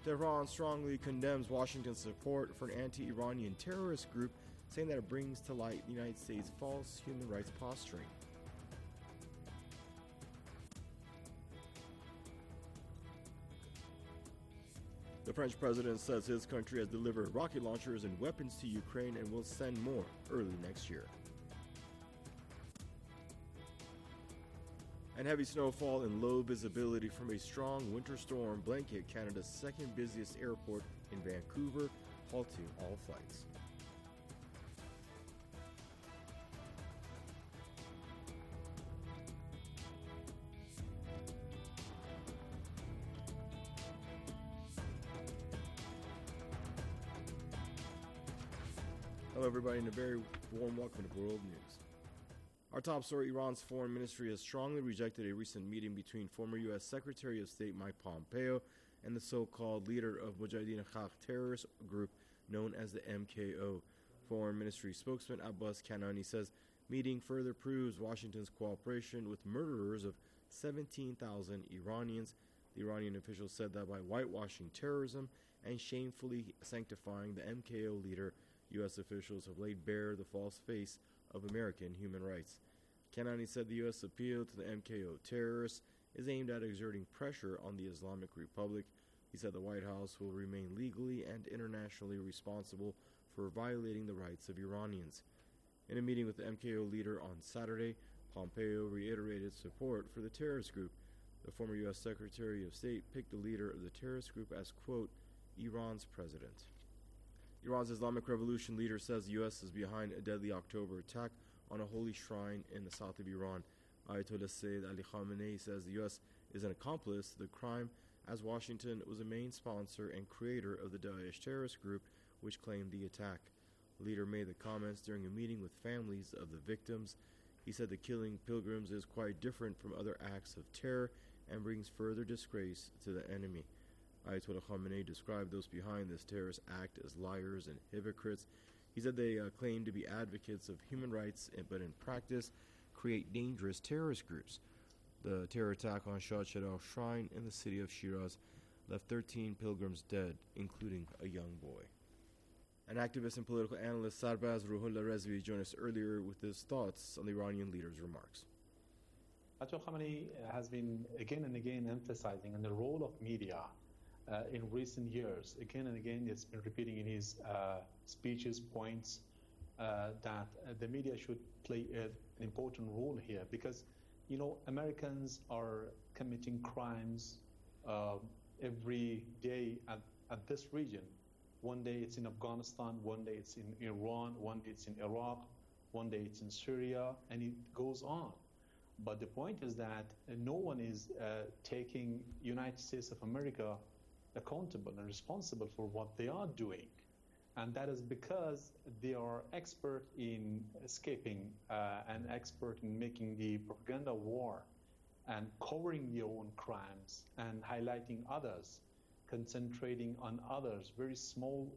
Tehran strongly condemns Washington's support for an anti-Iranian terrorist group, saying that it brings to light the United States' false human rights posturing. The French president says his country has delivered rocket launchers and weapons to Ukraine and will send more early next year. And heavy snowfall and low visibility from a strong winter storm blanket Canada's second busiest airport in Vancouver, halting all flights. Hello everybody, and a very warm welcome to World News. Our top story: Iran's foreign ministry has strongly rejected a recent meeting between former U.S. Secretary of State Mike Pompeo and the so-called leader of Mujahideen Khalq terrorist group known as the MKO. Foreign Ministry spokesman Abbas Kanani says meeting further proves Washington's cooperation with murderers of 17,000 Iranians. The Iranian official said that by whitewashing terrorism and shamefully sanctifying the MKO leader, U.S. officials have laid bare the false face of American human rights. Kanani said the U.S. appeal to the MKO terrorists is aimed at exerting pressure on the Islamic Republic. He said the White House will remain legally and internationally responsible for violating the rights of Iranians. In a meeting with the MKO leader on Saturday, Pompeo reiterated support for the terrorist group. The former U.S. Secretary of State picked the leader of the terrorist group as, quote, Iran's president. Iran's Islamic Revolution leader says the U.S. is behind a deadly October attack on a holy shrine in the south of Iran. Ayatollah Sayyid Ali Khamenei says the U.S. is an accomplice to the crime, as Washington was a main sponsor and creator of the Daesh terrorist group which claimed the attack. The leader made the comments during a meeting with families of the victims. He said the killing pilgrims is quite different from other acts of terror and brings further disgrace to the enemy. Ayatollah Khamenei described those behind this terrorist act as liars and hypocrites. He said they claim to be advocates of human rights, but in practice create dangerous terrorist groups. The terror attack on Shah Cheragh Shrine in the city of Shiraz left 13 pilgrims dead, including a young boy. An activist and political analyst, Sarbaz Ruhollah Rezvi, joined us earlier with his thoughts on the Iranian leader's remarks. Ayatollah Khamenei has been again and again emphasizing on the role of media in recent years. Again and again, it's been repeating in his speeches, points, that the media should play an important role here because, you know, Americans are committing crimes every day at this region. One day it's in Afghanistan, one day it's in Iran, one day it's in Iraq, one day it's in Syria, and it goes on. But the point is that no one is taking United States of America accountable and responsible for what they are doing. And that is because they are expert in escaping and expert in making the propaganda war and covering their own crimes and highlighting others, concentrating on others. Very small,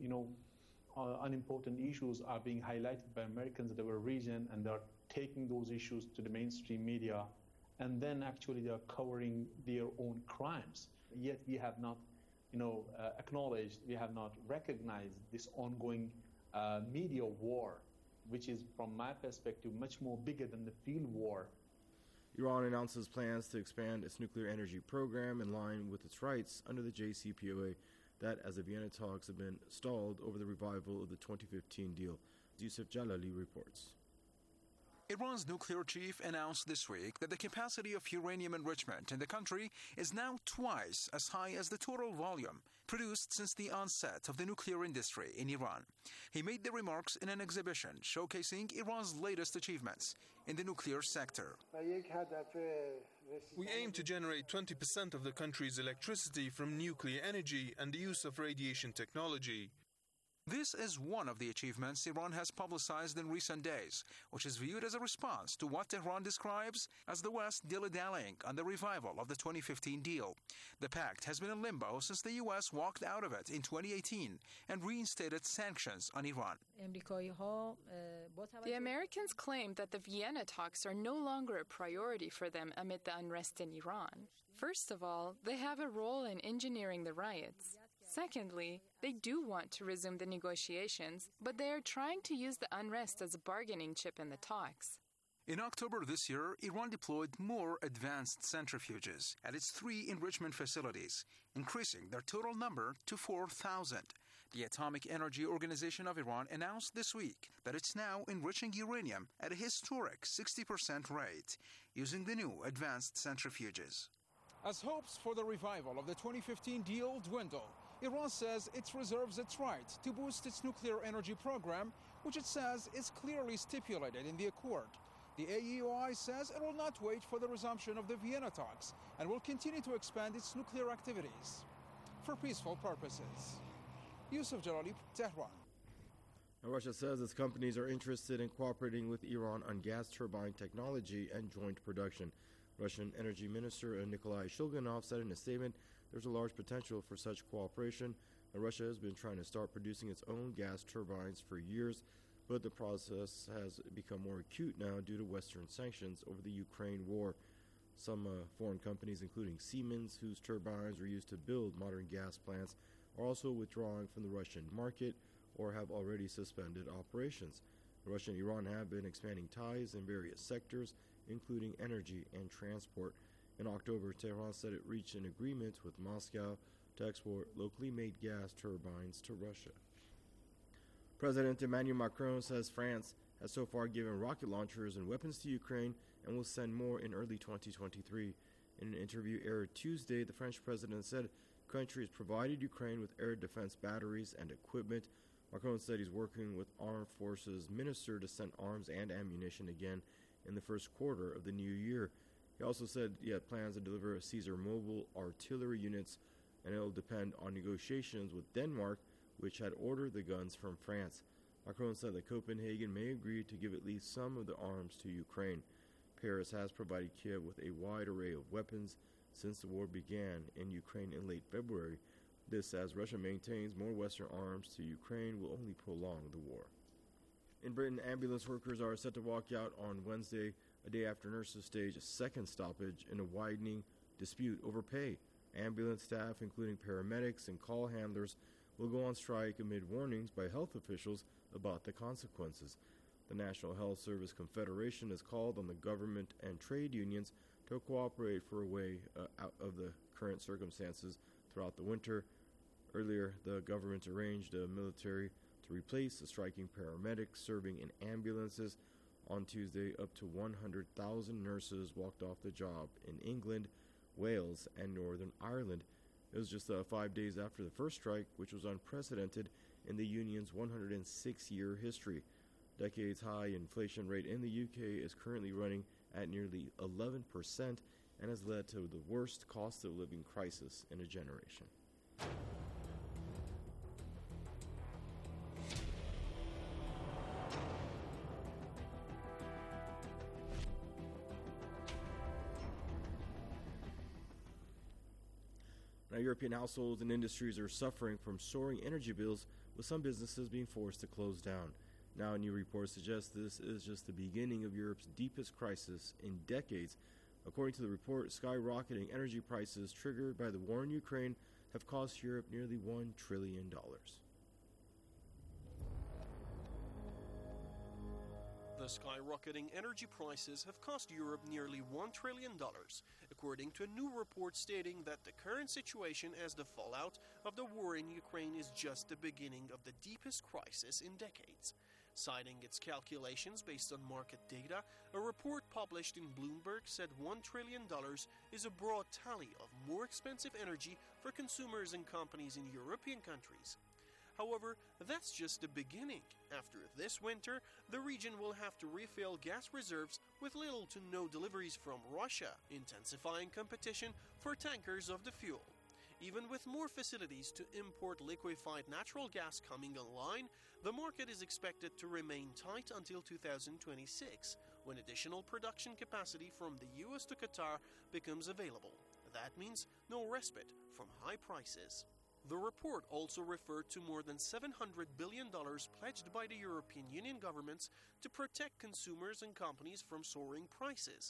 unimportant issues are being highlighted by Americans in our region, and they're taking those issues to the mainstream media, and then actually they're covering their own crimes. Yet we have not, acknowledged, we have not recognized this ongoing media war, which is, from my perspective, much more bigger than the field war. Iran announces plans to expand its nuclear energy program in line with its rights under the JCPOA, that as the Vienna talks have been stalled over the revival of the 2015 deal. Yusuf Jalali reports. Iran's nuclear chief announced this week that the capacity of uranium enrichment in the country is now twice as high as the total volume produced since the onset of the nuclear industry in Iran. He made the remarks in an exhibition showcasing Iran's latest achievements in the nuclear sector. We aim to generate 20% of the country's electricity from nuclear energy and the use of radiation technology. This is one of the achievements Iran has publicized in recent days, which is viewed as a response to what Tehran describes as the West dilly-dallying on the revival of the 2015 deal. The pact has been in limbo since the U.S. walked out of it in 2018 and reinstated sanctions on Iran. The Americans claim that the Vienna talks are no longer a priority for them amid the unrest in Iran. First of all, they have a role in engineering the riots. Secondly, they do want to resume the negotiations, but they are trying to use the unrest as a bargaining chip in the talks. In October this year, Iran deployed more advanced centrifuges at its 3 enrichment facilities, increasing their total number to 4,000. The Atomic Energy Organization of Iran announced this week that it's now enriching uranium at a historic 60% rate, using the new advanced centrifuges. As hopes for the revival of the 2015 deal dwindle, Iran says it reserves its right to boost its nuclear energy program, which it says is clearly stipulated in the accord. The AEOI says it will not wait for the resumption of the Vienna talks and will continue to expand its nuclear activities for peaceful purposes. Yusuf Jalali, Tehran. Now, Russia says its companies are interested in cooperating with Iran on gas turbine technology and joint production. Russian Energy Minister Nikolai Shulganov said in a statement there's a large potential for such cooperation. Russia has been trying to start producing its own gas turbines for years, but the process has become more acute now due to Western sanctions over the Ukraine war. Some foreign companies, including Siemens, whose turbines were used to build modern gas plants, are also withdrawing from the Russian market or have already suspended operations. Russia and Iran have been expanding ties in various sectors, including energy and transport. In October, Tehran said it reached an agreement with Moscow to export locally made gas turbines to Russia. President Emmanuel Macron says France has so far given rocket launchers and weapons to Ukraine and will send more in early 2023. In an interview aired Tuesday, the French president said the country has provided Ukraine with air defense batteries and equipment. Macron said he's working with Armed Forces Minister to send arms and ammunition again in the first quarter of the new year. He also said he had plans to deliver Caesar mobile artillery units, and it will depend on negotiations with Denmark, which had ordered the guns from France. Macron said that Copenhagen may agree to give at least some of the arms to Ukraine. Paris has provided Kiev with a wide array of weapons since the war began in Ukraine in late February. This, as Russia maintains more Western arms to Ukraine, will only prolong the war. In Britain, ambulance workers are set to walk out on Wednesday, a day after nurses stage a second stoppage in a widening dispute over pay. Ambulance staff, including paramedics and call handlers, will go on strike amid warnings by health officials about the consequences. The National Health Service Confederation has called on the government and trade unions to cooperate for a way out of the current circumstances throughout the winter. Earlier, the government arranged a military to replace the striking paramedics serving in ambulances. On Tuesday, up to 100,000 nurses walked off the job in England, Wales, and Northern Ireland. It was just 5 days after the first strike, which was unprecedented in the union's 106-year history. Decades-high inflation rate in the UK is currently running at nearly 11% and has led to the worst cost of living crisis in a generation. Now, European households and industries are suffering from soaring energy bills, with some businesses being forced to close down. Now, a new report suggests this is just the beginning of Europe's deepest crisis in decades. According to the report, skyrocketing energy prices triggered by the war in Ukraine have cost Europe nearly $1 trillion. The skyrocketing energy prices have cost Europe nearly $1 trillion, according to a new report stating that the current situation as the fallout of the war in Ukraine is just the beginning of the deepest crisis in decades. Citing its calculations based on market data, a report published in Bloomberg said $1 trillion is a broad tally of more expensive energy for consumers and companies in European countries. However, that's just the beginning. After this winter, the region will have to refill gas reserves with little to no deliveries from Russia, intensifying competition for tankers of the fuel. Even with more facilities to import liquefied natural gas coming online, the market is expected to remain tight until 2026, when additional production capacity from the US to Qatar becomes available. That means no respite from high prices. The report also referred to more than $700 billion pledged by the European Union governments to protect consumers and companies from soaring prices.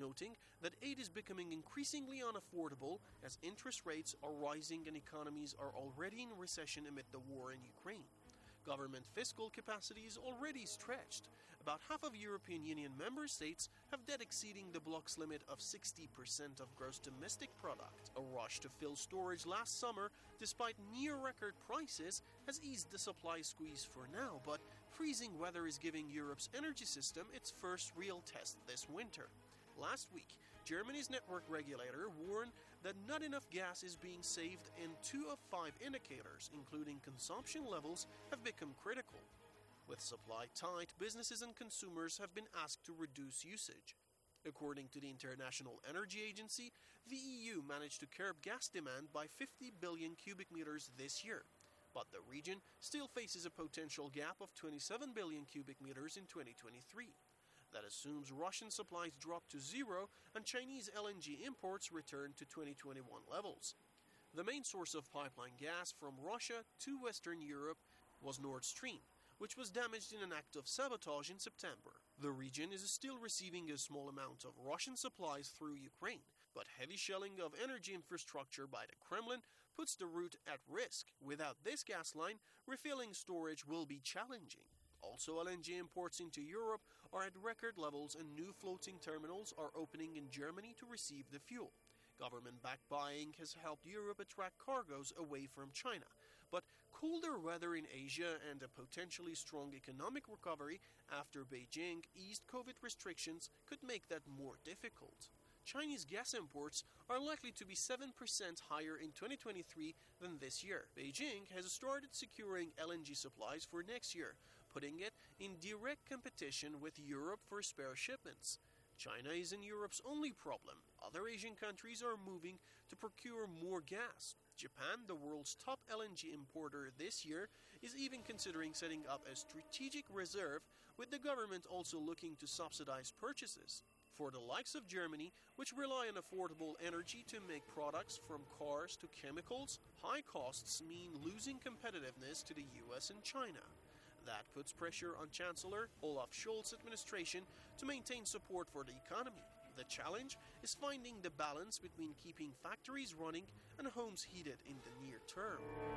noting that aid is becoming increasingly unaffordable as interest rates are rising and economies are already in recession amid the war in Ukraine. Government fiscal capacity is already stretched. About half of European Union member states have debt exceeding the bloc's limit of 60% of gross domestic product. A rush to fill storage last summer, despite near-record prices, has eased the supply squeeze for now, but freezing weather is giving Europe's energy system its first real test this winter. Last week, Germany's network regulator warned that not enough gas is being saved, and 2 of 5 indicators, including consumption levels, have become critical. With supply tight, businesses and consumers have been asked to reduce usage. According to the International Energy Agency, the EU managed to curb gas demand by 50 billion cubic meters this year, but the region still faces a potential gap of 27 billion cubic meters in 2023. That assumes Russian supplies drop to zero and Chinese LNG imports return to 2021 levels. The main source of pipeline gas from Russia to Western Europe was Nord Stream, which was damaged in an act of sabotage in September. The region is still receiving a small amount of Russian supplies through Ukraine, but heavy shelling of energy infrastructure by the Kremlin puts the route at risk. Without this gas line, refilling storage will be challenging. Also, LNG imports into Europe are at record levels and new floating terminals are opening in Germany to receive the fuel. Government-backed buying has helped Europe attract cargoes away from China, but colder weather in Asia and a potentially strong economic recovery after Beijing eased COVID restrictions could make that more difficult. Chinese gas imports are likely to be 7% higher in 2023 than this year. Beijing has started securing LNG supplies for next year, putting it in direct competition with Europe for spare shipments. China isn't Europe's only problem. Other Asian countries are moving to procure more gas. Japan, the world's top LNG importer this year, is even considering setting up a strategic reserve, with the government also looking to subsidize purchases. For the likes of Germany, which rely on affordable energy to make products from cars to chemicals, high costs mean losing competitiveness to the US and China. That puts pressure on Chancellor Olaf Scholz's administration to maintain support for the economy. The challenge is finding the balance between keeping factories running and homes heated in the near term.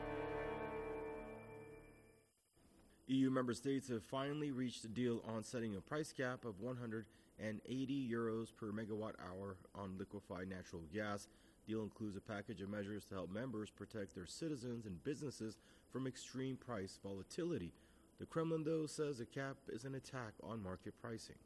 EU member states have finally reached a deal on setting a price cap of 180 euros per megawatt hour on liquefied natural gas. The deal includes a package of measures to help members protect their citizens and businesses from extreme price volatility. The Kremlin, though, says the cap is an attack on market pricing.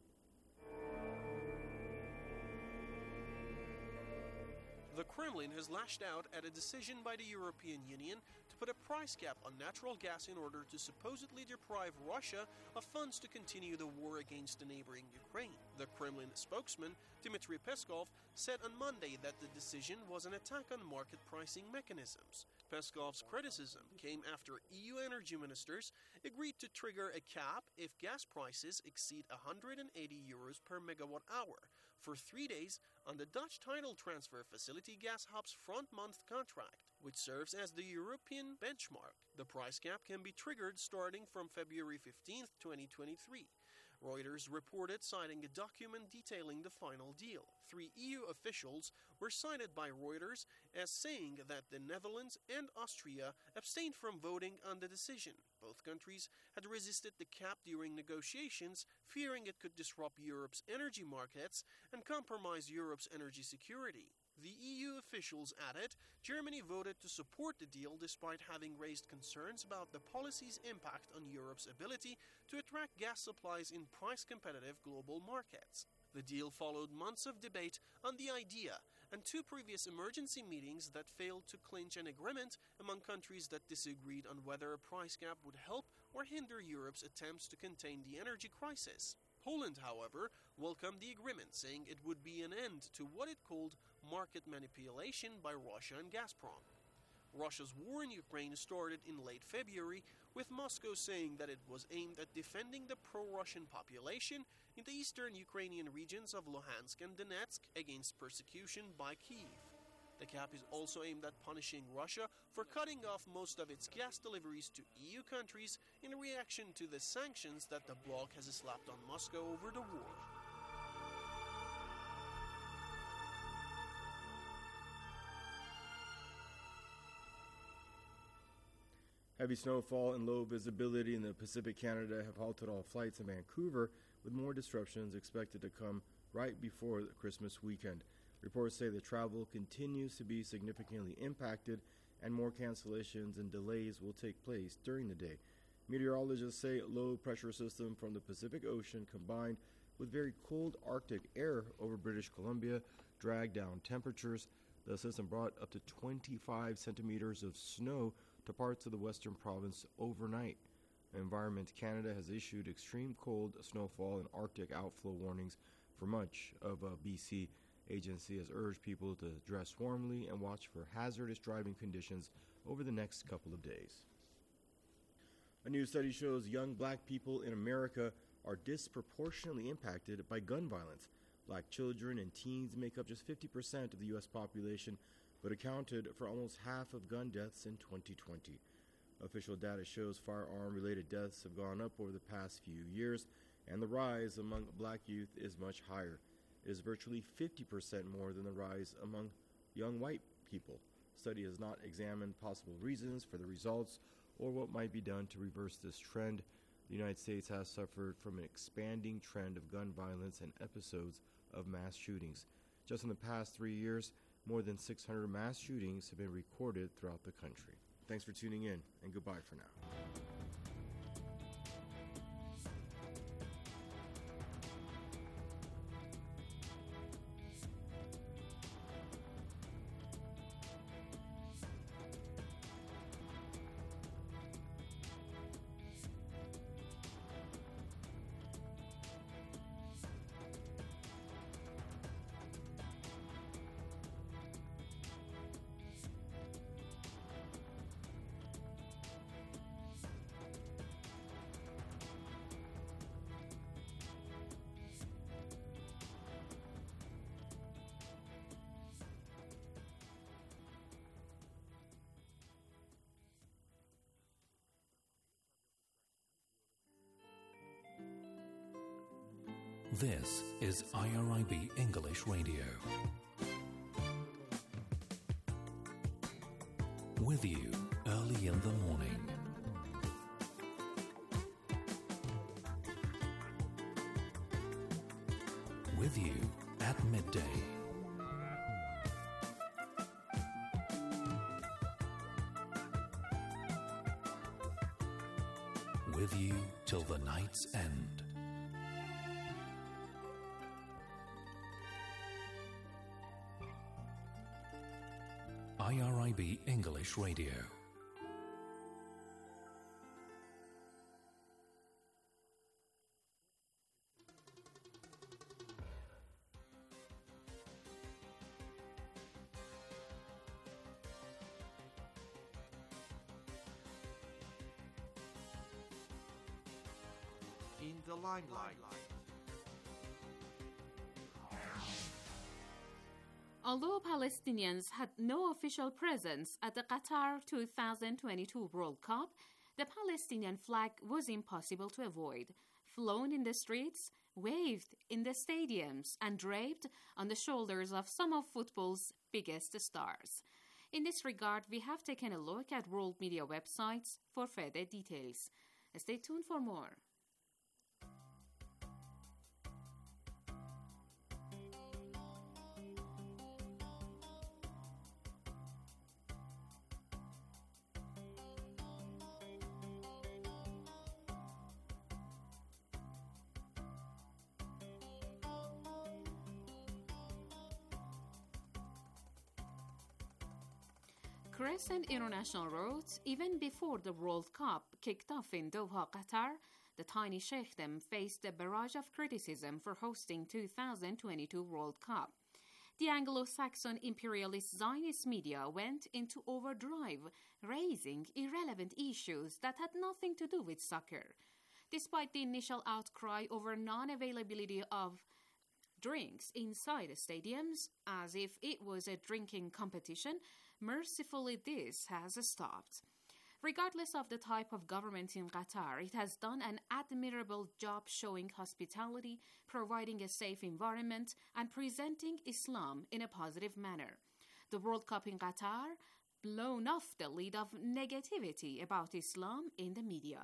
The Kremlin has lashed out at a decision by the European Union to put a price cap on natural gas in order to supposedly deprive Russia of funds to continue the war against the neighboring Ukraine. The Kremlin spokesman, Dmitry Peskov, said on Monday that the decision was an attack on market pricing mechanisms. Peskov's criticism came after EU energy ministers agreed to trigger a cap if gas prices exceed 180 euros per megawatt hour for 3 days on the Dutch tidal transfer facility Gashub's front-month contract, which serves as the European benchmark. The price cap can be triggered starting from February 15, 2023. Reuters reported citing a document detailing the final deal. 3 EU officials were cited by Reuters as saying that the Netherlands and Austria abstained from voting on the decision. Both countries had resisted the cap during negotiations, fearing it could disrupt Europe's energy markets and compromise Europe's energy security. The EU officials added Germany voted to support the deal despite having raised concerns about the policy's impact on Europe's ability to attract gas supplies in price-competitive global markets. The deal followed months of debate on the idea and 2 previous emergency meetings that failed to clinch an agreement among countries that disagreed on whether a price cap would help or hinder Europe's attempts to contain the energy crisis. Poland, however, welcomed the agreement, saying it would be an end to what it called market manipulation by Russia and Gazprom. Russia's war in Ukraine started in late February, with Moscow saying that it was aimed at defending the pro-Russian population in the eastern Ukrainian regions of Luhansk and Donetsk against persecution by Kyiv. The cap is also aimed at punishing Russia for cutting off most of its gas deliveries to EU countries in reaction to the sanctions that the bloc has slapped on Moscow over the war. Heavy snowfall and low visibility in the Pacific Canada have halted all flights in Vancouver, with more disruptions expected to come right before the Christmas weekend. Reports say the travel continues to be significantly impacted, and more cancellations and delays will take place during the day. Meteorologists say a low pressure system from the Pacific Ocean combined with very cold Arctic air over British Columbia dragged down temperatures. The system brought up to 25 centimeters of snow to parts of the western province overnight. Environment Canada has issued extreme cold, snowfall, and Arctic outflow warnings for much of BC. Agency has urged people to dress warmly and watch for hazardous driving conditions over the next couple of days. A new study shows young black people in America are disproportionately impacted by gun violence. Black children and teens make up just 50% of the U.S. population, but accounted for almost half of gun deaths in 2020. Official data shows firearm-related deaths have gone up over the past few years, and the rise among black youth is much higher. It is virtually 50% more than the rise among young white people. The study has not examined possible reasons for the results or what might be done to reverse this trend. The United States has suffered from an expanding trend of gun violence and episodes of mass shootings. Just in the past 3 years, more than 600 mass shootings have been recorded throughout the country. Thanks for tuning in, and goodbye for now. This is IRIB English Radio. With you early in the morning. With you at midday. With you till the night's end. IRIB English Radio. In the limelight. Although Palestinians had no official presence at the Qatar 2022 World Cup, the Palestinian flag was impossible to avoid, flown in the streets, waved in the stadiums, and draped on the shoulders of some of football's biggest stars. In this regard, we have taken a look at world media websites for further details. Stay tuned for more. Crescent International wrote, even before the World Cup kicked off in Doha, Qatar, the tiny Sheikhdom faced a barrage of criticism for hosting 2022 World Cup. The Anglo-Saxon imperialist Zionist media went into overdrive, raising irrelevant issues that had nothing to do with soccer. Despite the initial outcry over non-availability of drinks inside the stadiums, as if it was a drinking competition, mercifully this has stopped. Regardless of the type of government in Qatar, it has done an admirable job showing hospitality, providing a safe environment, and presenting Islam in a positive manner. The World Cup in Qatar blown off the lid of negativity about Islam in the media.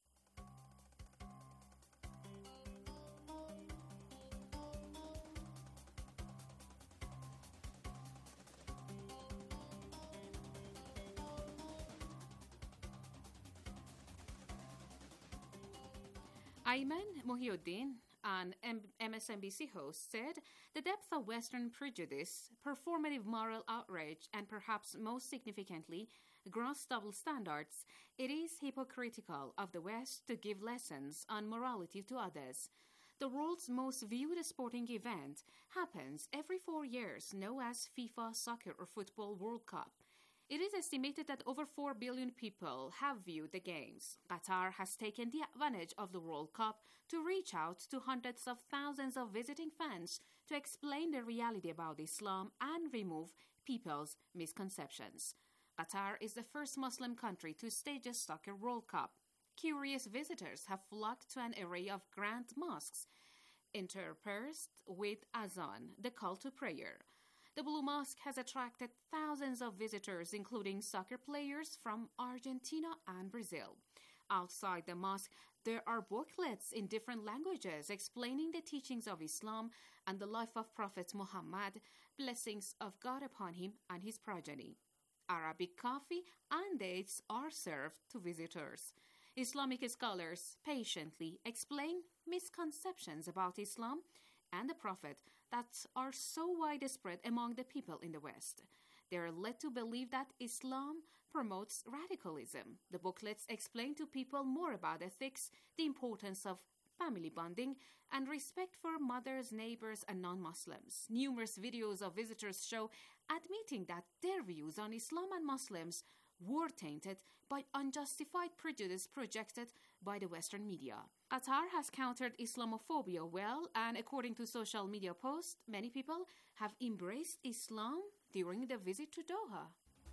Ayman Mohieddin, an MSNBC host, said the depth of Western prejudice, performative moral outrage, and perhaps most significantly, gross double standards, it is hypocritical of the West to give lessons on morality to others. The world's most viewed sporting event happens every 4 years, known as FIFA Soccer or Football World Cup. It is estimated that over 4 billion people have viewed the games. Qatar has taken the advantage of the World Cup to reach out to hundreds of thousands of visiting fans to explain the reality about Islam and remove people's misconceptions. Qatar is the first Muslim country to stage a soccer World Cup. Curious visitors have flocked to an array of grand mosques, interspersed with azan, the call to prayer. The Blue Mosque has attracted thousands of visitors, including soccer players from Argentina and Brazil. Outside the mosque, there are booklets in different languages explaining the teachings of Islam and the life of Prophet Muhammad, blessings of God upon him and his progeny. Arabic coffee and dates are served to visitors. Islamic scholars patiently explain misconceptions about Islam and the Prophet that are so widespread among the people in the West. They are led to believe that Islam promotes radicalism. The booklets explain to people more about ethics, the importance of family bonding, and respect for mothers, neighbors, and non-Muslims. Numerous videos of visitors show admitting that their views on Islam and Muslims were tainted by unjustified prejudice projected by the Western media. Qatar has countered Islamophobia well, and according to social media posts, many people have embraced Islam during the visit to Doha.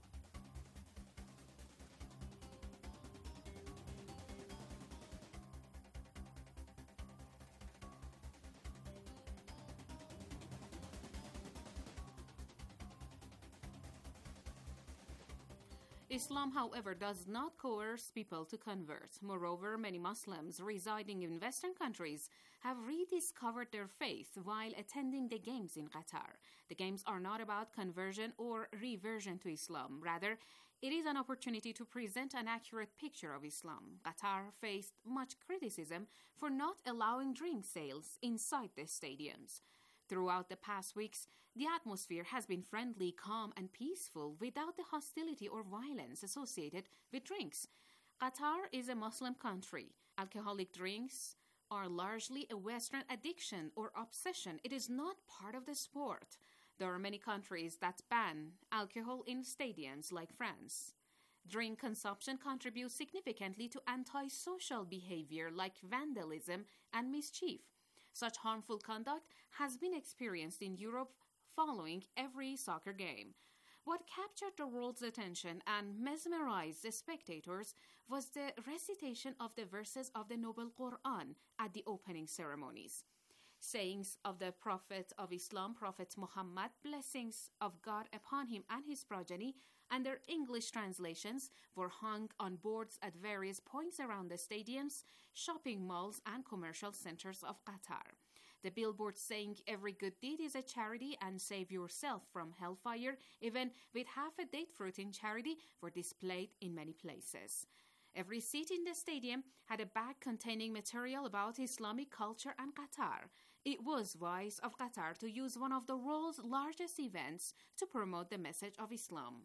Islam, however, does not coerce people to convert. Moreover, many Muslims residing in Western countries have rediscovered their faith while attending the games in Qatar. The games are not about conversion or reversion to Islam. Rather, it is an opportunity to present an accurate picture of Islam. Qatar faced much criticism for not allowing drink sales inside the stadiums. Throughout the past weeks, the atmosphere has been friendly, calm, and peaceful without the hostility or violence associated with drinks. Qatar is a Muslim country. Alcoholic drinks are largely a Western addiction or obsession. It is not part of the sport. There are many countries that ban alcohol in stadiums, like France. Drink consumption contributes significantly to antisocial behavior like vandalism and mischief. Such harmful conduct has been experienced in Europe following every soccer game. What captured the world's attention and mesmerized the spectators was the recitation of the verses of the Noble Quran at the opening ceremonies. Sayings of the Prophet of Islam, Prophet Muhammad, blessings of God upon him and his progeny, and their English translations were hung on boards at various points around the stadiums, shopping malls, and commercial centers of Qatar. The billboard saying every good deed is a charity and save yourself from hellfire, even with half a date fruit in charity, were displayed in many places. Every seat in the stadium had a bag containing material about Islamic culture and Qatar. It was wise of Qatar to use one of the world's largest events to promote the message of Islam.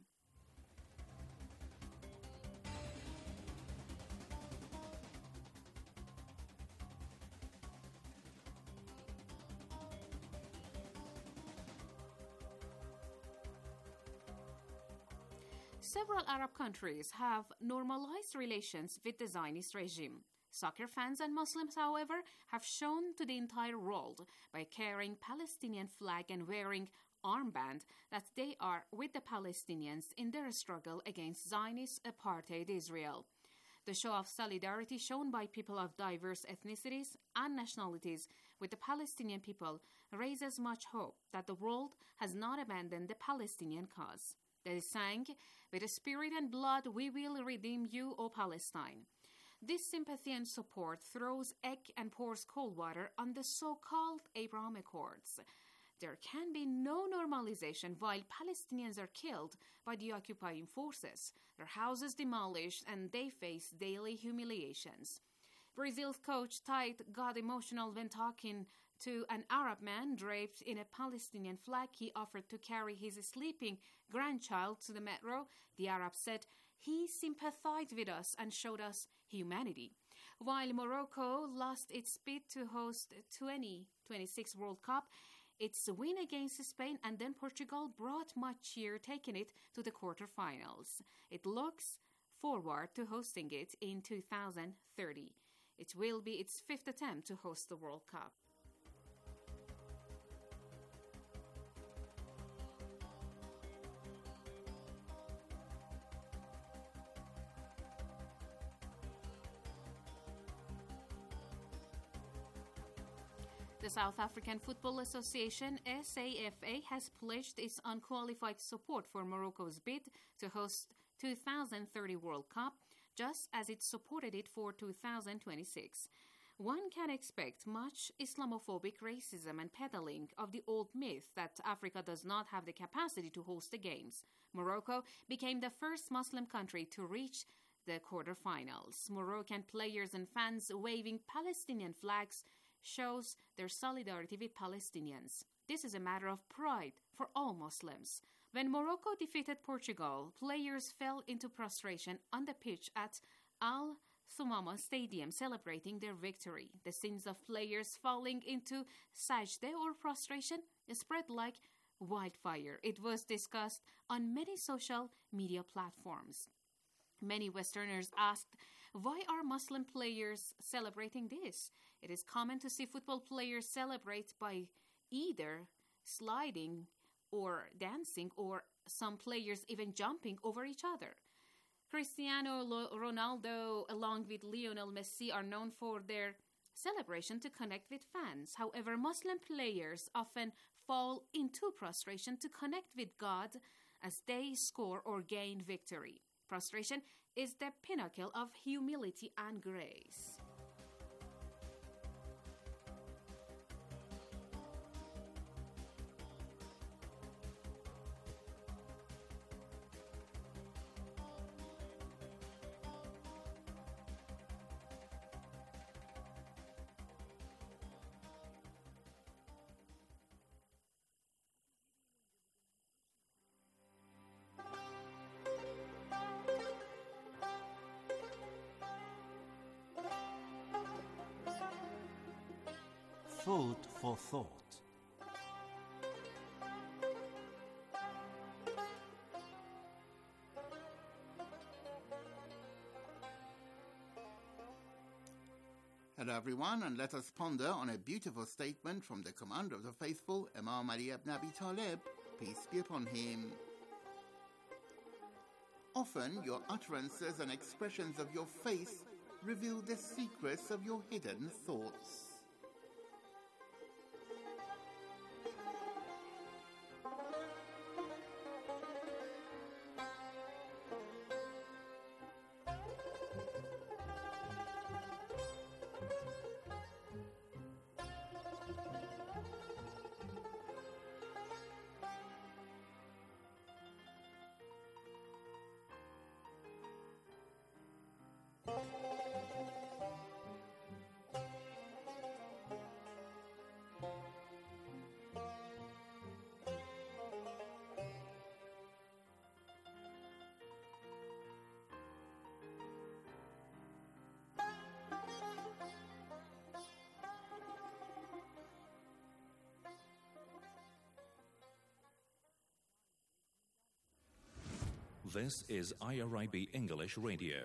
Several Arab countries have normalized relations with the Zionist regime. Soccer fans and Muslims, however, have shown to the entire world by carrying Palestinian flag and wearing armband that they are with the Palestinians in their struggle against Zionist apartheid Israel. The show of solidarity shown by people of diverse ethnicities and nationalities with the Palestinian people raises much hope that the world has not abandoned the Palestinian cause. They sang, "With spirit and blood we will redeem you, O Palestine." This sympathy and support throws egg and pours cold water on the so-called Abraham Accords. There can be no normalization while Palestinians are killed by the occupying forces, their houses demolished, and they face daily humiliations. Brazil's coach Tite got emotional when talking to an Arab man draped in a Palestinian flag he offered to carry his sleeping grandchild to the metro. The Arab said he sympathized with us and showed us humanity. While Morocco lost its bid to host 2026 World Cup, its win against Spain and then Portugal brought much cheer, taking it to the quarterfinals. It looks forward to hosting it in 2030. It will be its fifth attempt to host the World Cup. The South African Football Association, SAFA, has pledged its unqualified support for Morocco's bid to host 2030 World Cup, just as it supported it for 2026. One can expect much Islamophobic racism and peddling of the old myth that Africa does not have the capacity to host the Games. Morocco became the first Muslim country to reach the quarterfinals. Moroccan players and fans waving Palestinian flags shows their solidarity with Palestinians. This is a matter of pride for all Muslims. When Morocco defeated Portugal, players fell into prostration on the pitch at Al Thumama Stadium celebrating their victory. The scenes of players falling into sajda or prostration spread like wildfire. It was discussed on many social media platforms. Many Westerners asked, why are Muslim players celebrating this? It is common to see football players celebrate by either sliding or dancing, or some players even jumping over each other. Cristiano Ronaldo, along with Lionel Messi, are known for their celebration to connect with fans. However, Muslim players often fall into prostration to connect with God as they score or gain victory. Prostration is the pinnacle of humility and grace. Food for thought. Hello everyone, and let us ponder on a beautiful statement from the Commander of the Faithful, Imam Ali ibn Abi Talib, peace be upon him. Often your utterances and expressions of your face reveal the secrets of your hidden thoughts. This is IRIB English Radio.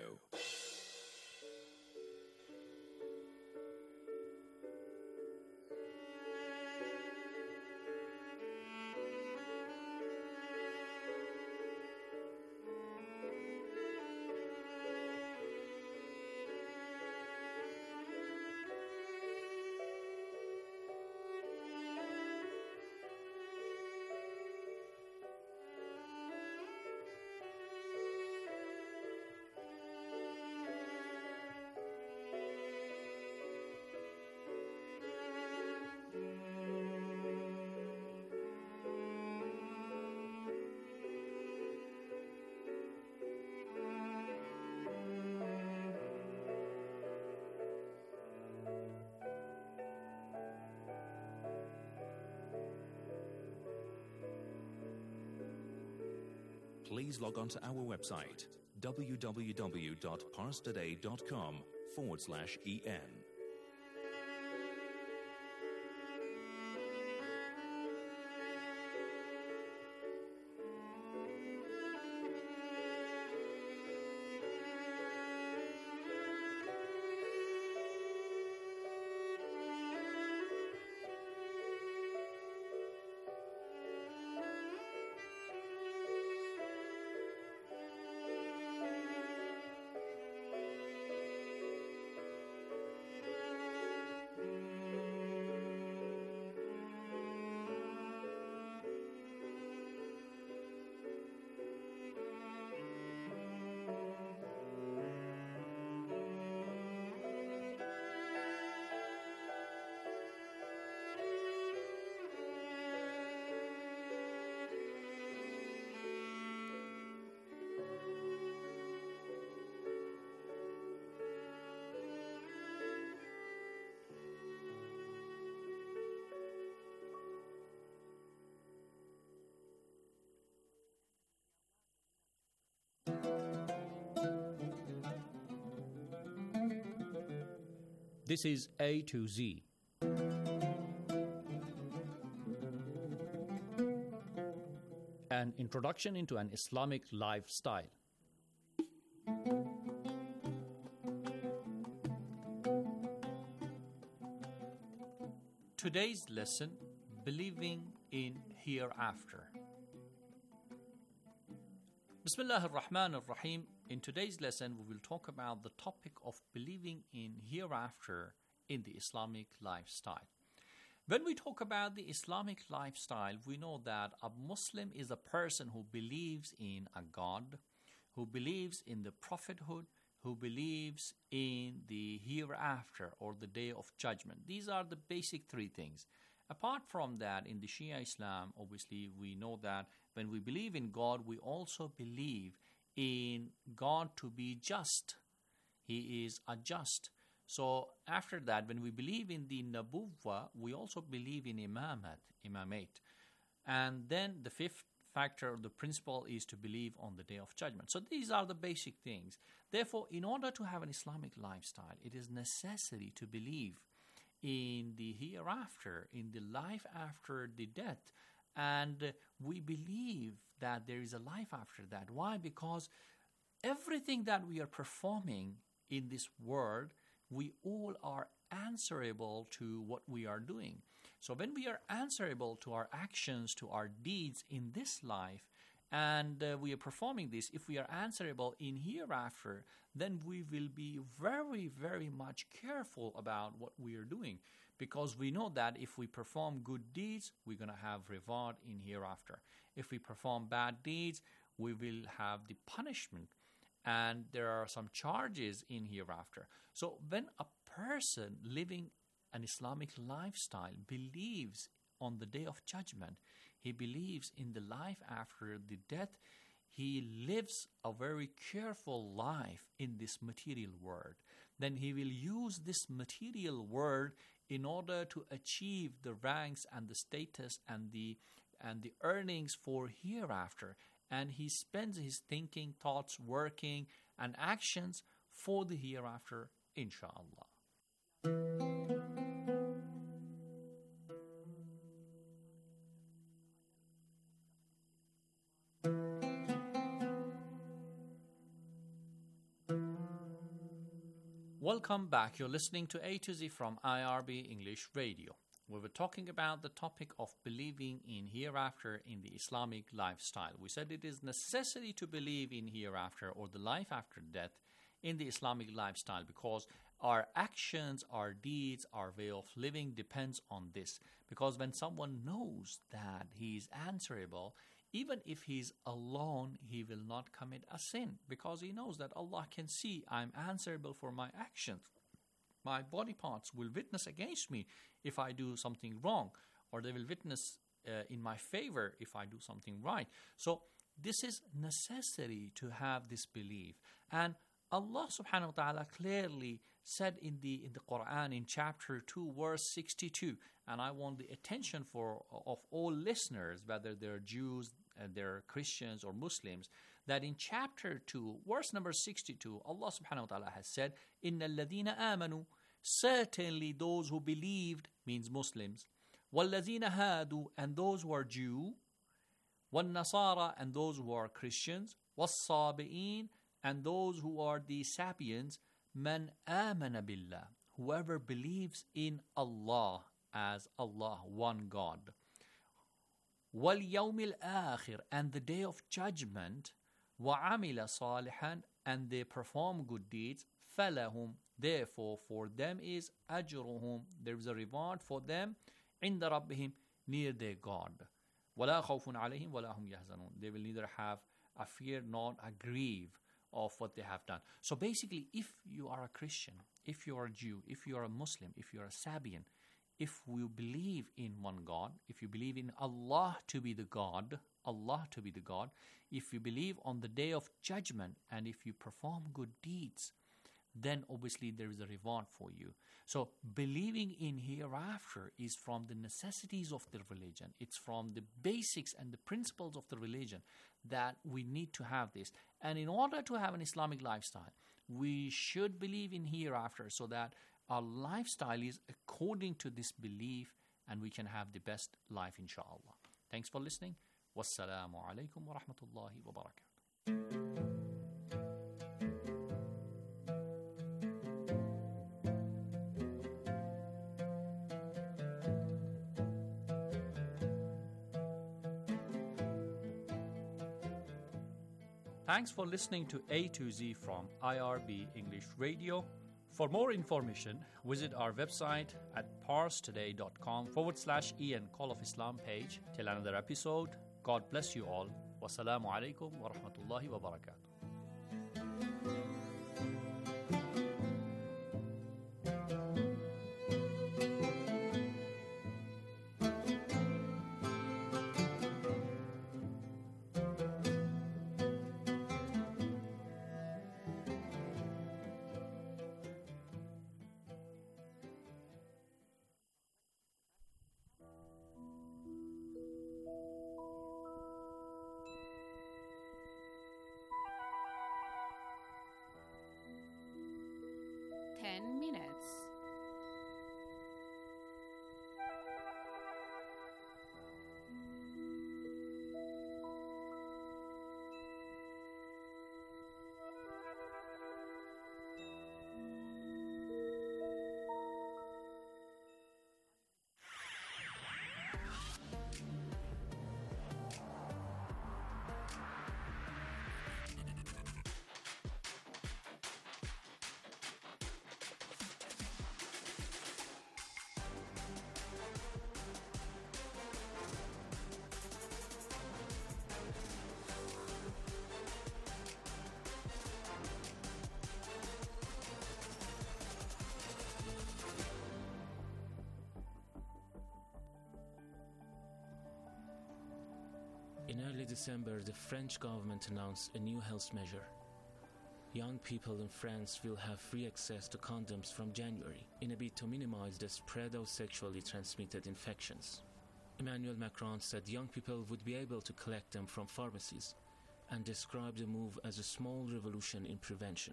please log on to our website www.parstoday.com/en. This is A to Z. An introduction into an Islamic lifestyle. Today's lesson, believing in hereafter. Bismillah ar-Rahman ar-Rahim. In today's lesson, we will talk about the topic of believing in hereafter in the Islamic lifestyle. When we talk about the Islamic lifestyle, we know that a Muslim is a person who believes in a God, who believes in the prophethood, who believes in the hereafter or the day of judgment. These are the basic three things. Apart from that, in the Shia Islam, obviously, we know that when we believe in God, we also believe in God to be just. He is a just. So after that, when we believe in the Nabuwwah, we also believe in imamate. And then the fifth factor, the principle, is to believe on the day of judgment. So these are the basic things. Therefore, in order to have an Islamic lifestyle, it is necessary to believe in the hereafter, in the life after the death. And we believe that there is a life after that. Why? Because everything that we are performing in this world, we all are answerable to what we are doing. So when we are answerable to our actions, to our deeds in this life, and we are performing this, if we are answerable in hereafter, then we will be very, very much careful about what we are doing, because we know that if we perform good deeds, we're going to have reward in hereafter. If we perform bad deeds, we will have the punishment, and there are some charges in hereafter. So when a person living an Islamic lifestyle believes on the day of judgment, he believes in the life after the death, he lives a very careful life in this material world. Then he will use this material world in order to achieve the ranks and the status and the earnings for hereafter. And he spends his thinking, thoughts, working, and actions for the hereafter, inshallah. Welcome back. You're listening to A to Z from IRB English Radio. We were talking about the topic of believing in hereafter in the Islamic lifestyle. We said it is necessary to believe in hereafter or the life after death in the Islamic lifestyle, because our actions, our deeds, our way of living depends on this. Because when someone knows that he is answerable, even if he's alone, he will not commit a sin, because he knows that Allah can see I'm answerable for my actions. My body parts will witness against me if I do something wrong, or they will witness in my favor if I do something right. So this is necessary to have this belief. And Allah subhanahu wa ta'ala clearly said in the Quran in chapter 2 verse 62, and I want the attention of all listeners, whether they're Jews they're Christians or Muslims, that in chapter 2, verse number 62, Allah subhanahu wa ta'ala has said, إِنَّ الَّذِينَ آمَنُوا, certainly those who believed, means Muslims, وَالَّذِينَ هَادُوا, and those who are Jew, وَالنَّصَارَى, and those who are Christians, وَالصَّابِئِينَ, and those who are the Sabians, مَنْ آمَنَ بِاللَّهِ, whoever believes in Allah as Allah, one God, وَالْيَوْمِ الْآخِرِ, and the day of judgment, وَعَمِلَ صَالِحًا, and they perform good deeds, فَلَهُمْ, therefore for them is أَجْرُهُمْ, there is a reward for them, عِنْدَ رَبِّهِمْ, near their God. وَلَا خَوْفٌ عَلَيْهِمْ وَلَا هُمْ يَحْزَنُونَ, they will neither have a fear nor a grieve of what they have done. So basically, if you are a Christian, if you are a Jew, if you are a Muslim, if you are a Sabian, if we believe in one God, if you believe in Allah to be the God, if you believe on the day of judgment, and if you perform good deeds, then obviously there is a reward for you. So believing in hereafter is from the necessities of the religion. It's from the basics and the principles of the religion that we need to have this. And in order to have an Islamic lifestyle, we should believe in hereafter so that our lifestyle is according to this belief and we can have the best life, inshallah. Thanks for listening. Wassalamu alaikum wa rahmatullahi wa barakatuh. Thanks for listening to A to Z from IRB English Radio. For more information, visit our website at parstoday.com/Ian Call of Islam page. Till another episode, God bless you all. Wassalamu alaikum wa rahmatullahi wa barakatuh. Minutes. In early December, the French government announced a new health measure. Young people in France will have free access to condoms from January, in a bid to minimize the spread of sexually transmitted infections. Emmanuel Macron said young people would be able to collect them from pharmacies and described the move as a small revolution in prevention.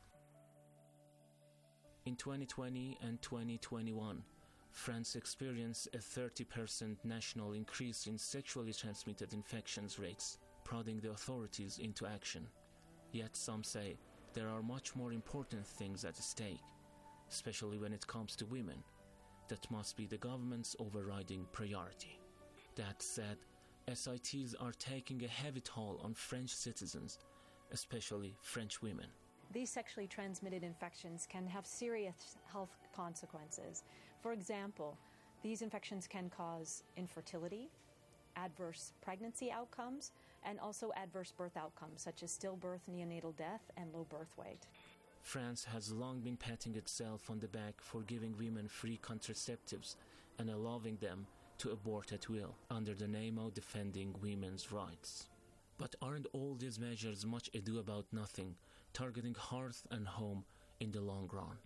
In 2020 and 2021, France experienced a 30% national increase in sexually transmitted infections rates, prodding the authorities into action. Yet some say there are much more important things at stake, especially when it comes to women, that must be the government's overriding priority. That said, SITs are taking a heavy toll on French citizens, especially French women. These sexually transmitted infections can have serious health consequences. For example, these infections can cause infertility, adverse pregnancy outcomes, and also adverse birth outcomes such as stillbirth, neonatal death, and low birth weight. France has long been patting itself on the back for giving women free contraceptives and allowing them to abort at will under the name of defending women's rights. But aren't all these measures much ado about nothing, targeting hearth and home in the long run?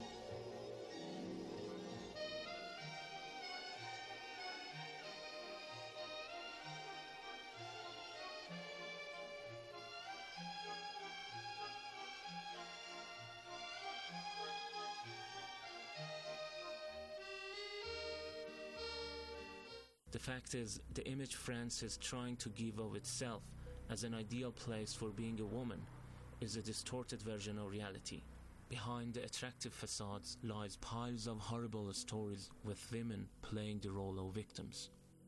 The fact is, the image France is trying to give of itself as an ideal place for being a woman is a distorted version of reality. Behind the attractive facades lies piles of horrible stories with women playing the role of victims.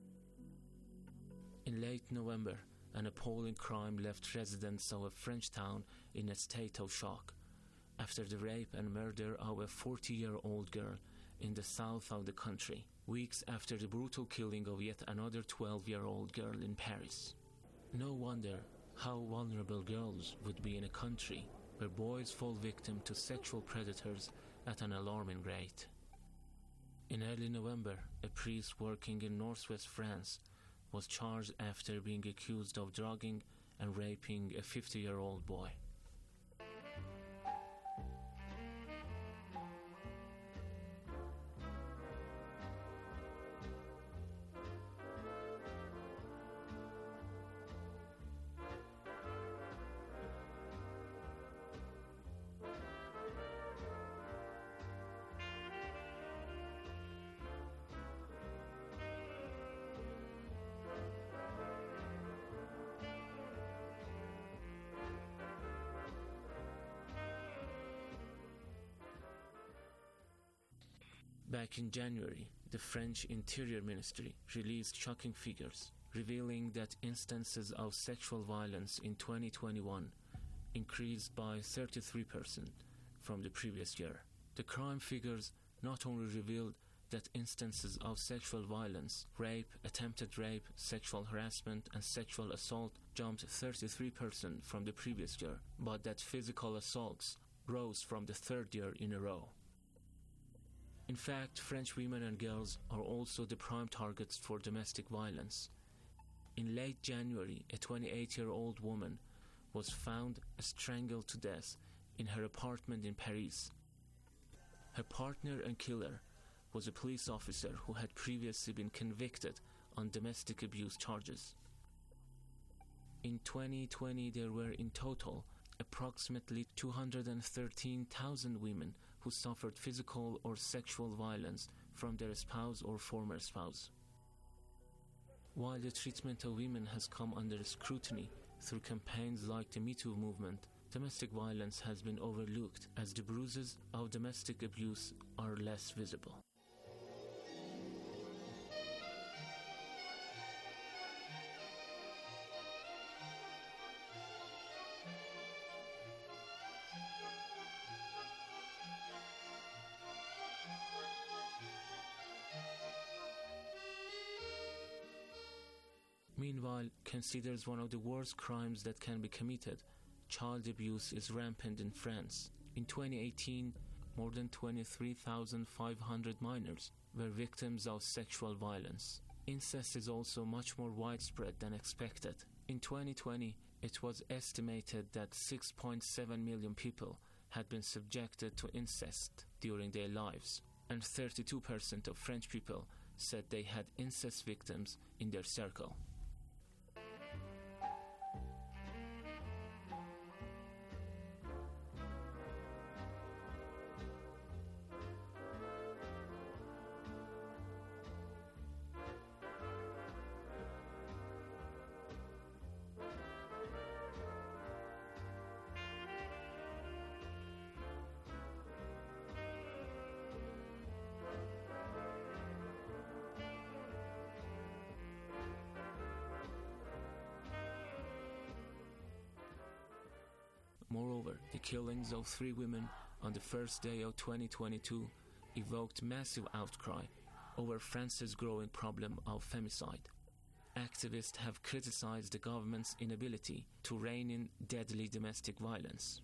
In late November, an appalling crime left residents of a French town in a state of shock after the rape and murder of a 40-year-old girl in the south of the country, weeks after the brutal killing of yet another 12-year-old girl in Paris. No wonder how vulnerable girls would be in a country where boys fall victim to sexual predators at an alarming rate. In early November, a priest working in northwest France was charged after being accused of drugging and raping a 50-year-old boy. Back in January, the French Interior Ministry released shocking figures, revealing that instances of sexual violence in 2021 increased by 33% from the previous year. The crime figures not only revealed that instances of sexual violence, rape, attempted rape, sexual harassment, and sexual assault jumped 33% from the previous year, but that physical assaults rose from the third year in a row. In fact, French women and girls are also the prime targets for domestic violence. In late January, a 28-year-old woman was found strangled to death in her apartment in Paris. Her partner and killer was a police officer who had previously been convicted on domestic abuse charges. In 2020, there were in total approximately 213,000 women who suffered physical or sexual violence from their spouse or former spouse. While the treatment of women has come under scrutiny through campaigns like the Me Too movement, domestic violence has been overlooked as the bruises of domestic abuse are less visible. Meanwhile, considered one of the worst crimes that can be committed, child abuse is rampant in France. In 2018, more than 23,500 minors were victims of sexual violence. Incest is also much more widespread than expected. In 2020, it was estimated that 6.7 million people had been subjected to incest during their lives, and 32% of French people said they had incest victims in their circle. Moreover, the killings of 3 women on the first day of 2022 evoked massive outcry over France's growing problem of femicide. Activists have criticized the government's inability to rein in deadly domestic violence.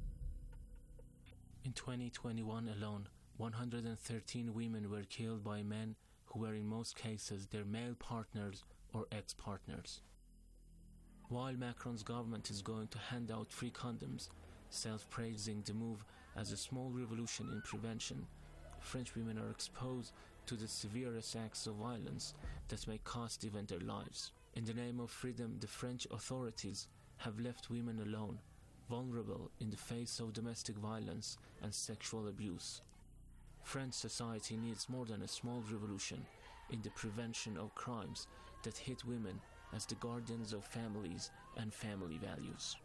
In 2021 alone, 113 women were killed by men who were in most cases their male partners or ex-partners. While Macron's government is going to hand out free condoms, self-praising the move as a small revolution in prevention, French women are exposed to the severest acts of violence that may cost even their lives. In the name of freedom, the French authorities have left women alone, vulnerable in the face of domestic violence and sexual abuse. French society needs more than a small revolution. in the prevention of crimes that hit women as the guardians of families and family values.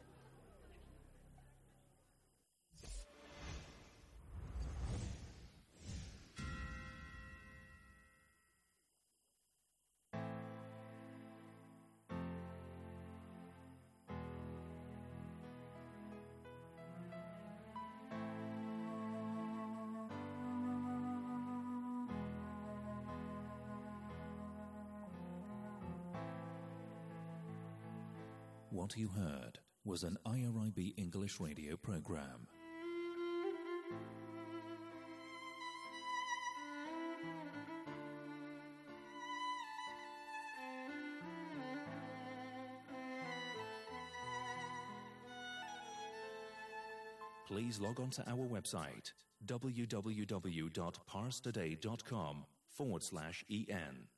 What you heard was an IRIB English radio program. Please log on to our website www.parstoday.com/en.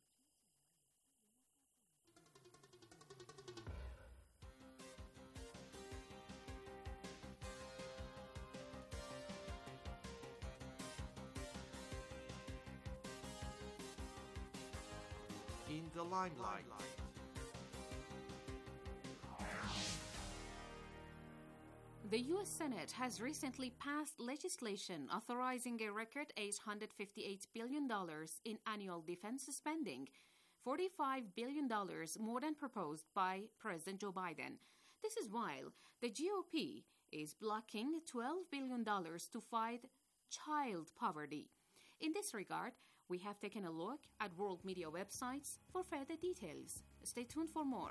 In the limelight. The U.S. Senate has recently passed legislation authorizing a record $858 billion in annual defense spending, $45 billion more than proposed by President Joe Biden. This is while the GOP is blocking $12 billion to fight child poverty. In this regard, we have taken a look at world media websites for further details. Stay tuned for more.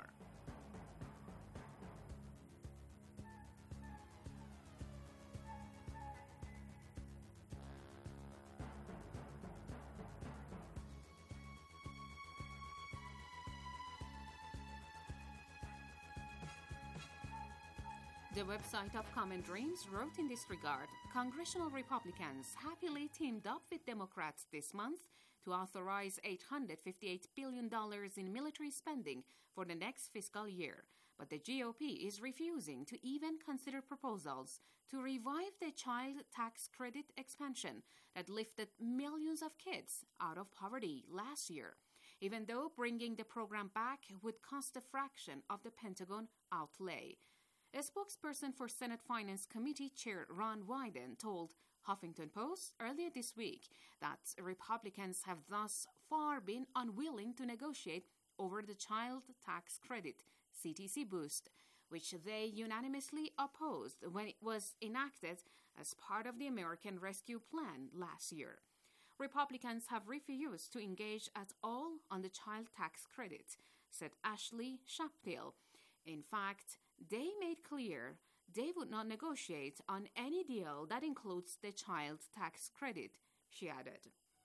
The website of Common Dreams wrote in this regard, congressional Republicans happily teamed up with Democrats this month to authorize $858 billion in military spending for the next fiscal year. But the GOP is refusing to even consider proposals to revive the child tax credit expansion that lifted millions of kids out of poverty last year, even though bringing the program back would cost a fraction of the Pentagon outlay. A spokesperson for Senate Finance Committee Chair Ron Wyden told Huffington Post earlier this week that Republicans have thus far been unwilling to negotiate over the Child Tax Credit, CTC boost, which they unanimously opposed when it was enacted as part of the American Rescue Plan last year. Republicans have refused to engage at all on the child tax credit, said Ashley Shaptil. In fact, they made clear they would not negotiate on any deal that includes the child tax credit, she added.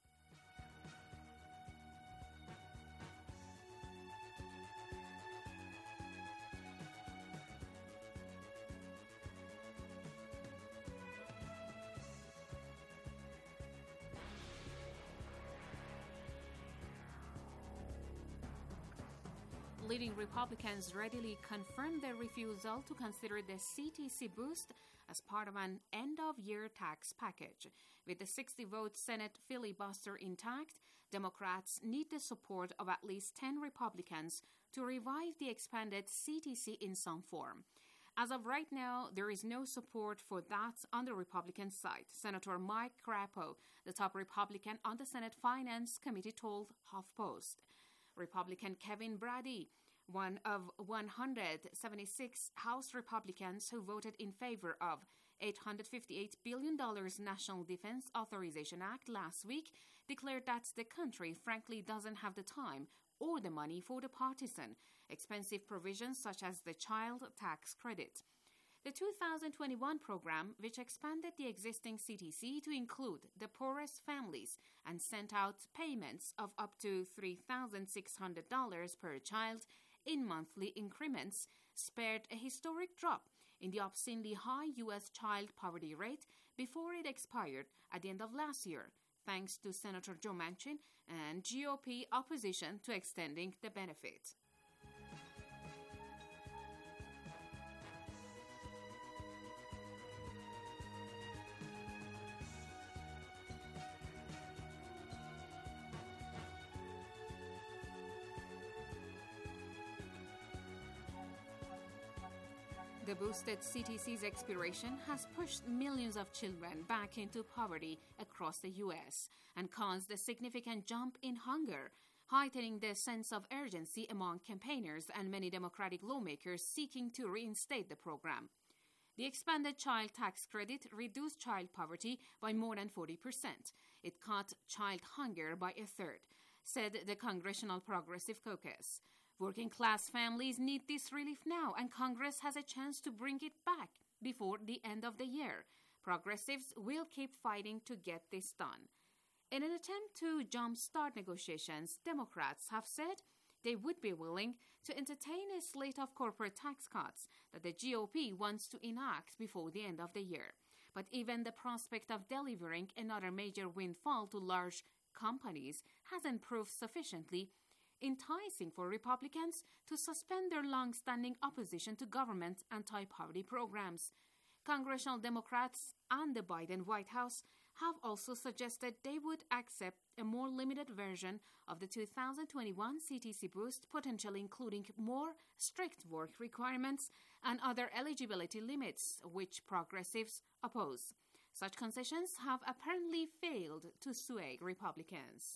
Leading Republicans readily confirmed their refusal to consider the CTC boost as part of an end-of-year tax package. With the 60-vote Senate filibuster intact, Democrats need the support of at least 10 Republicans to revive the expanded CTC in some form. As of right now, there is no support for that on the Republican side. Senator Mike Crapo, the top Republican on the Senate Finance Committee, told HuffPost. Republican Kevin Brady, one of 176 House Republicans who voted in favor of $858 billion National Defense Authorization Act last week, declared that the country frankly doesn't have the time or the money for the partisan, expensive provisions such as the child tax credit. The 2021 program, which expanded the existing CTC to include the poorest families and sent out payments of up to $3,600 per child in monthly increments, spared a historic drop in the obscenely high U.S. child poverty rate before it expired at the end of last year, thanks to Senator Joe Manchin and GOP opposition to extending the benefit. The boosted CTC's expiration has pushed millions of children back into poverty across the U.S. and caused a significant jump in hunger, heightening the sense of urgency among campaigners and many Democratic lawmakers seeking to reinstate the program. The expanded child tax credit reduced child poverty by more than 40%. It cut child hunger by a third, said the Congressional Progressive Caucus. Working-class families need this relief now, and Congress has a chance to bring it back before the end of the year. Progressives will keep fighting to get this done. In an attempt to jumpstart negotiations, Democrats have said they would be willing to entertain a slate of corporate tax cuts that the GOP wants to enact before the end of the year. But even the prospect of delivering another major windfall to large companies hasn't proved sufficiently enticing for Republicans to suspend their long-standing opposition to government anti-poverty programs. Congressional Democrats and the Biden White House have also suggested they would accept a more limited version of the 2021 CTC boost, potentially including more strict work requirements and other eligibility limits, which progressives oppose. Such concessions have apparently failed to sway Republicans.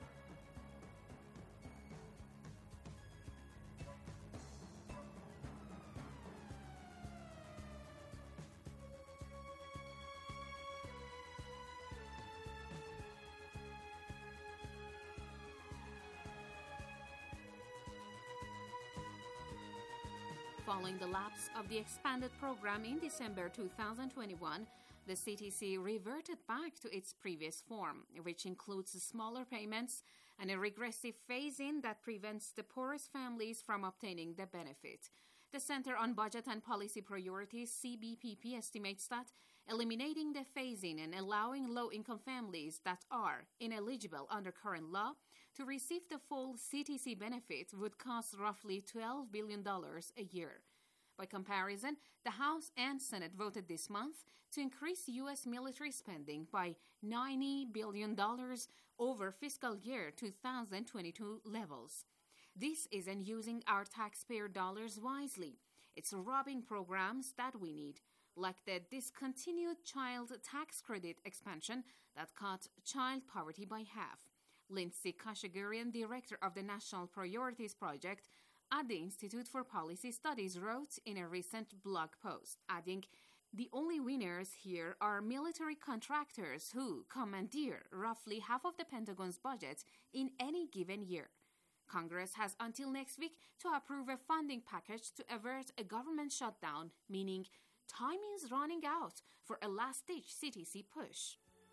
Following the lapse of the expanded program in December 2021, the CTC reverted back to its previous form, which includes smaller payments and a regressive phase-in that prevents the poorest families from obtaining the benefit. The Center on Budget and Policy Priorities, CBPP, estimates that eliminating the phase-in and allowing low-income families that are ineligible under current law to receive the full CTC benefit would cost roughly $12 billion a year. By comparison, the House and Senate voted this month to increase U.S. military spending by $90 billion over fiscal year 2022 levels. This isn't using our taxpayer dollars wisely. It's robbing programs that we need, like the discontinued child tax credit expansion that cut child poverty by half. Lindsay Kashagurian, director of the National Priorities Project at the Institute for Policy Studies, wrote in a recent blog post, adding, "The only winners here are military contractors who commandeer roughly half of the Pentagon's budget in any given year. Congress has until next week to approve a funding package to avert a government shutdown, meaning time is running out for a last-ditch CTC push."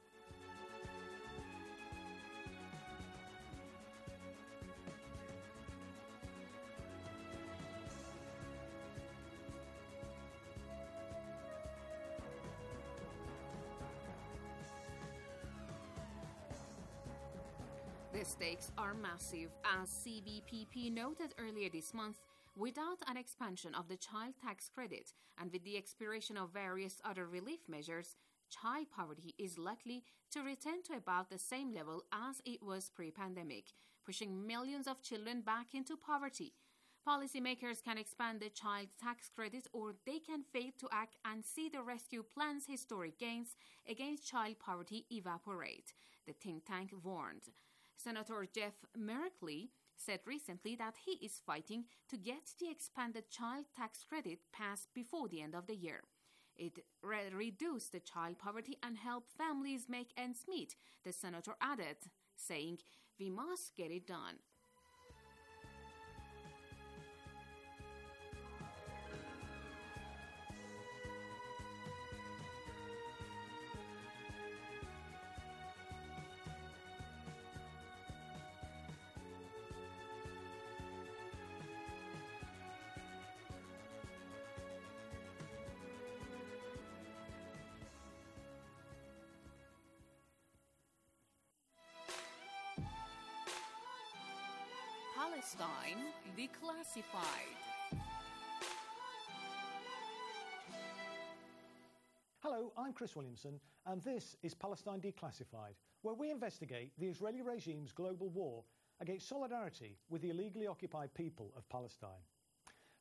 The stakes are massive, as CBPP noted earlier this month. Without an expansion of the child tax credit and with the expiration of various other relief measures, child poverty is likely to return to about the same level as it was pre-pandemic, pushing millions of children back into poverty. Policymakers can expand the child tax credit, or they can fail to act and see the rescue plan's historic gains against child poverty evaporate, the think tank warned. Senator Jeff Merkley said recently that he is fighting to get the expanded child tax credit passed before the end of the year. It reduced the child poverty and help families make ends meet, the senator added, saying, "We must get it done." Palestine Declassified. Hello, I'm Chris Williamson, and this is Palestine Declassified, where we investigate the Israeli regime's global war against solidarity with the illegally occupied people of Palestine.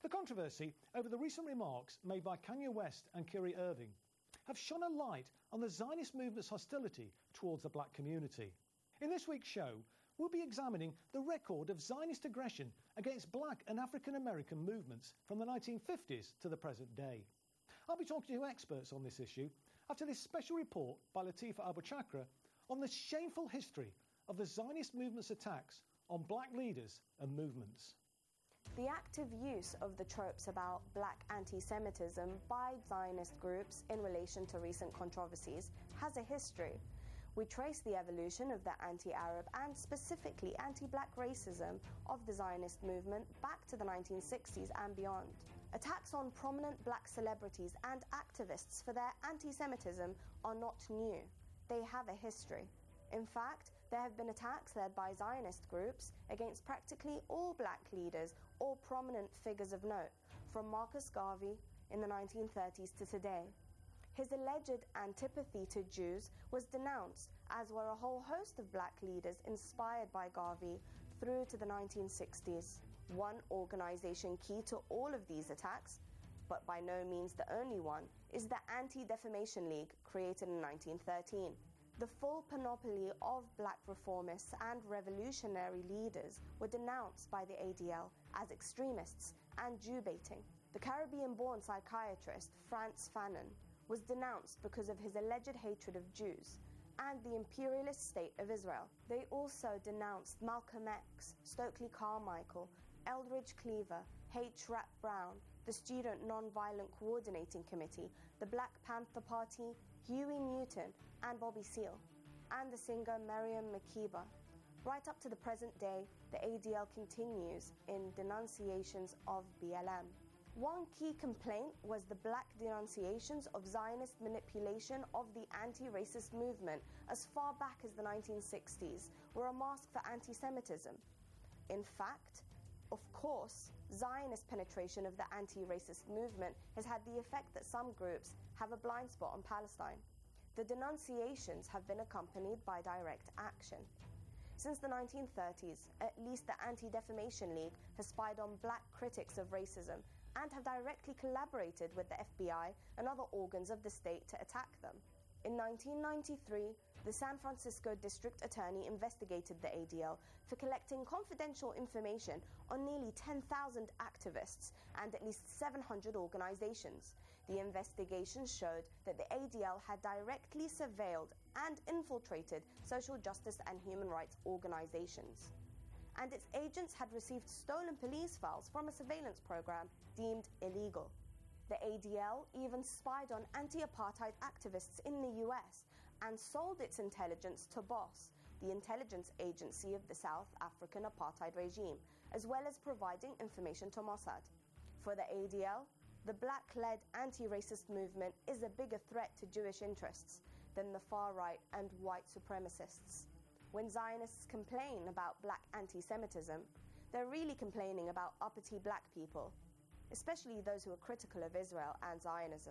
The controversy over the recent remarks made by Kanye West and Kyrie Irving have shone a light on the Zionist movement's hostility towards the black community. In this week's show, we'll be examining the record of Zionist aggression against black and African American movements from the 1950s to the present day. I'll be talking to experts on this issue after this special report by Latifa Abu-Chakra on the shameful history of the Zionist movement's attacks on black leaders and movements. The active use of the tropes about black anti-Semitism by Zionist groups in relation to recent controversies has a history. We trace the evolution of the anti-Arab and specifically anti-black racism of the Zionist movement back to the 1960s and beyond. Attacks on prominent black celebrities and activists for their anti-Semitism are not new. They have a history. In fact, there have been attacks led by Zionist groups against practically all black leaders or prominent figures of note, from Marcus Garvey in the 1930s to today. His alleged antipathy to Jews was denounced, as were a whole host of black leaders inspired by Garvey through to the 1960s. One organization key to all of these attacks, but by no means the only one, is the Anti-Defamation League, created in 1913. The full panoply of black reformists and revolutionary leaders were denounced by the ADL as extremists and Jew-baiting. The Caribbean-born psychiatrist Frantz Fanon was denounced because of his alleged hatred of Jews and the imperialist state of Israel. They also denounced Malcolm X, Stokely Carmichael, Eldridge Cleaver, H. Rap Brown, the Student Nonviolent Coordinating Committee, the Black Panther Party, Huey Newton, and Bobby Seale, and the singer Miriam Makeba. Right up to the present day, the ADL continues in denunciations of BLM. One key complaint was the black denunciations of Zionist manipulation of the anti-racist movement as far back as the 1960s were a mask for anti-Semitism. In fact, of course, Zionist penetration of the anti-racist movement has had the effect that some groups have a blind spot on Palestine. The denunciations have been accompanied by direct action. Since the 1930s, at least the Anti-Defamation League has spied on black critics of racism and have directly collaborated with the FBI and other organs of the state to attack them. In 1993, the San Francisco District Attorney investigated the ADL for collecting confidential information on nearly 10,000 activists and at least 700 organizations. The investigation showed that the ADL had directly surveilled and infiltrated social justice and human rights organizations. And its agents had received stolen police files from a surveillance program deemed illegal. The ADL even spied on anti-apartheid activists in the US and sold its intelligence to BOSS, the intelligence agency of the South African apartheid regime, as well as providing information to Mossad. For the ADL, the black-led anti-racist movement is a bigger threat to Jewish interests than the far-right and white supremacists. When Zionists complain about black anti-Semitism, they're really complaining about uppity black people, especially those who are critical of Israel and Zionism.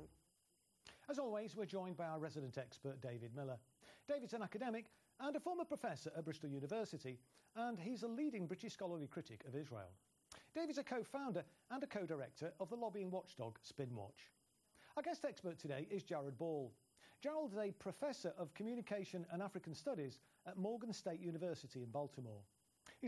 As always, we're joined by our resident expert, David Miller. David's an academic and a former professor at Bristol University, and he's a leading British scholarly critic of Israel. David's a co-founder and a co-director of the lobbying watchdog Spinwatch. Our guest expert today is Jared Ball. Gerald is a professor of communication and African studies at Morgan State University in Baltimore.